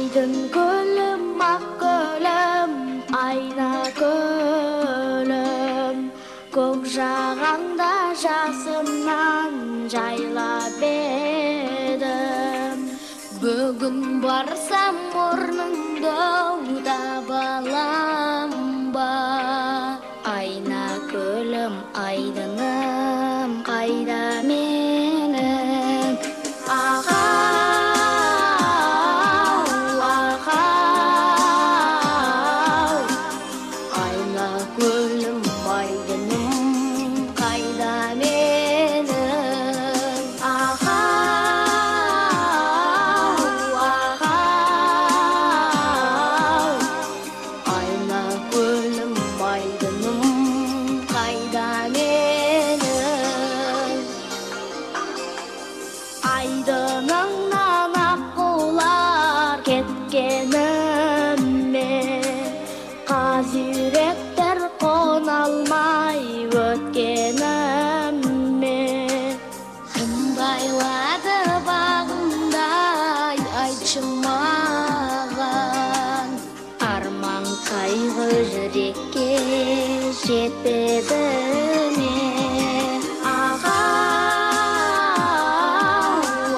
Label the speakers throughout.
Speaker 1: Aydın gülüm, ak gülüm, ayna gülüm, көк жағаңда жасымнан жайлап едім. Бүгін барсам орныңды таба алам ба? Айна гүлім, айдыным қайда менің? Ағау, ағау, айна гүлім, айдыным қайда менің? Ағау, ағау, айна гүлім, айдыным қайда менің? Айдыныңнан аққулар кеткеніме, қаз үйректер қона алмай өткеніме, кім байлады бағымдай айтшы маған? Арман қайғы жүрекке жетпеді ме? Ағау,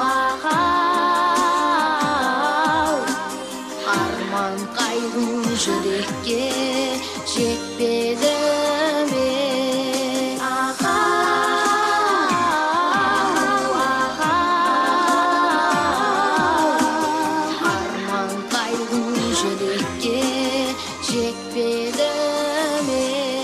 Speaker 1: ағау, арман қайғы жүрекке жетпеді ме? Ағау, ағау, арман қайғы жүрекке жетпеді ме?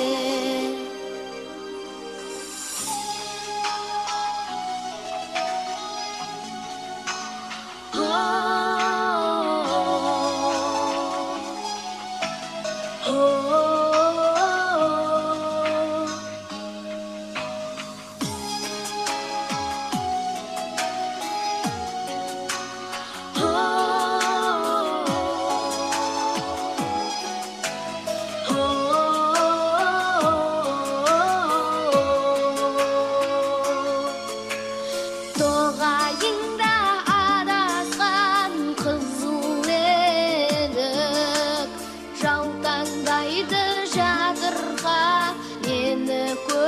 Speaker 1: Тоғайыңда адасқан қызыл елік, жаутаңдайды жатырға мені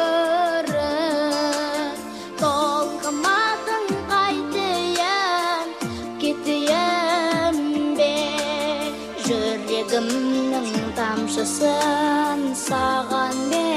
Speaker 1: көріп. Толқымадың қайтейін, кетейін бе? Жүрегімнің тамшысын саған бер.